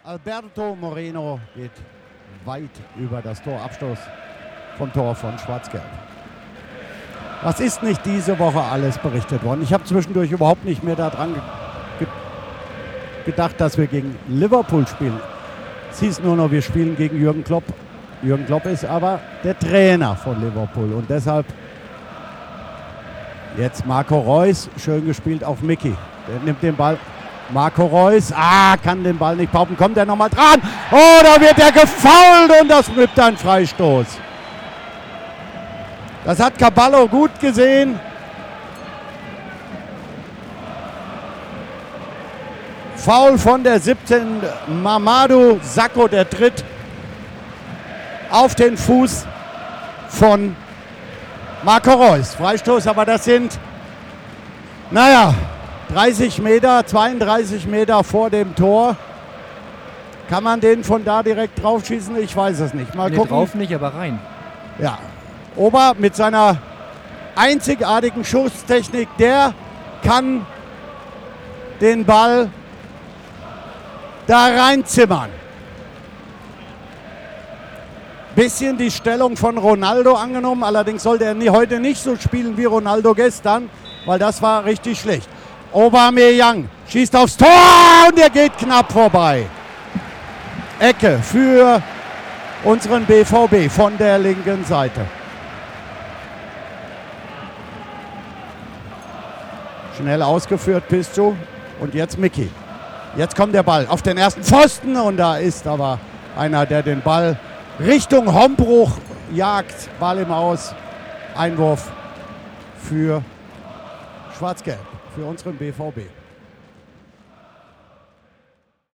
Alberto Moreno geht weit über das Tor. Abstoß vom Tor von Schwarz-Gelb. Was ist nicht diese Woche alles berichtet worden? Ich habe zwischendurch überhaupt nicht mehr daran gedacht, dass wir gegen Liverpool spielen. Es hieß nur noch, wir spielen gegen Jürgen Klopp. Jürgen Klopp ist aber der Trainer von Liverpool und deshalb jetzt Marco Reus, schön gespielt auf Mickey. Der nimmt den Ball. Marco Reus, kann den Ball nicht pauken. Kommt er nochmal dran? Oh, da wird er gefoult und das gibt einen Freistoß. Das hat Caballo gut gesehen. Foul von der 17. Mamadou Sakho, der tritt auf den Fuß von Marco Reus. Freistoß, aber das sind, 30 Meter, 32 Meter vor dem Tor. Kann man den von da direkt drauf schießen? Ich weiß es nicht. Mal gucken. Drauf nicht, aber rein. Ja, Ober mit seiner einzigartigen Schusstechnik, der kann den Ball da reinzimmern. Bisschen die Stellung von Ronaldo angenommen, allerdings sollte er heute nicht so spielen wie Ronaldo gestern, weil das war richtig schlecht. Aubameyang schießt aufs Tor und er geht knapp vorbei. Ecke für unseren BVB von der linken Seite. Schnell ausgeführt Piscu und jetzt Mickey. Jetzt kommt der Ball auf den ersten Pfosten und da ist aber einer, der den Ball Richtung Hombruch jagt. Ball im Aus. Einwurf für Schwarz-Gelb, für unseren BVB.